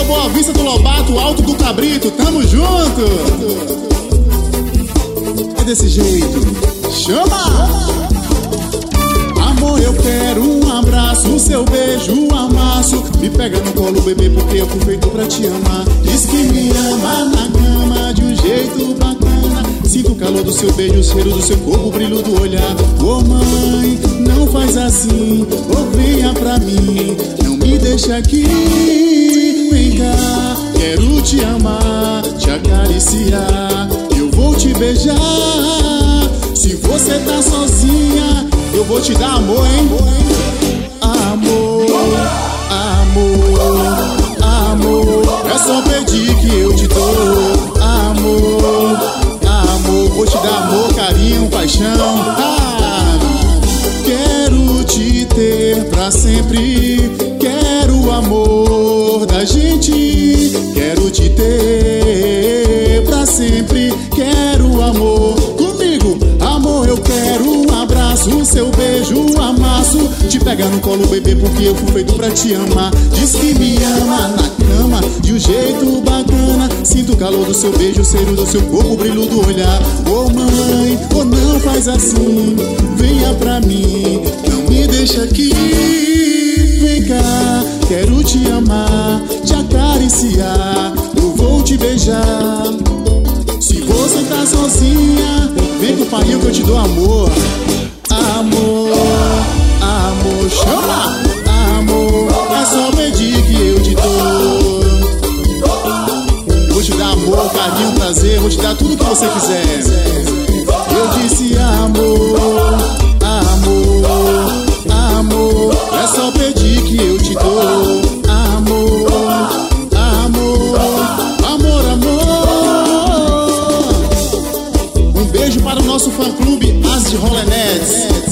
Boa Vista do Lobato, Alto do Cabrito, tamo junto. É desse jeito, chama! Amor, eu quero um abraço, o seu beijo, um amasso. Me pega no colo, bebê, porque eu fui feito pra te amar. Diz que me ama na cama de um jeito bacana. Sinto o calor do seu beijo, o cheiro do seu corpo, o brilho do olhar. Ô mãe, não faz assim, ou venha pra mim. Não me deixa aqui, vem cá. Quero te amar, te acariciar. Eu vou te beijar. Se você tá sozinha, eu vou te dar amor, hein? Amor, amor, amor. É só pedir que eu te dou. Amor, amor. Vou te dar amor, carinho, paixão. Quero te ter pra sempre. Quero o amor da gente. Quero te ter pra sempre. Quero o amor comigo. Amor, eu quero um abraço, o seu beijo, um amasso. Te pegar no colo, bebê, porque eu fui feito pra te amar. Diz que me ama na cama, de um jeito bacana. Sinto o calor do seu beijo, o cheiro do seu corpo, o brilho do olhar. Ô mãe, ô não faz assim, venha pra mim. Não me deixa aqui, vem cá. Quero te amar, te acariciar. Eu vou te beijar. Se você tá sozinha, vem com o pai que eu te dou amor. Amor, amor, chama. Amor, é só pedir que eu te dou. Vou te dar amor, carinho, prazer. Vou te dar tudo que você quiser. Eu disse amor, amor, amor. É só pedir que eu te dou. Amor, amor, amor, amor. Um beijo para o nosso fã-clube As de Rolenettes.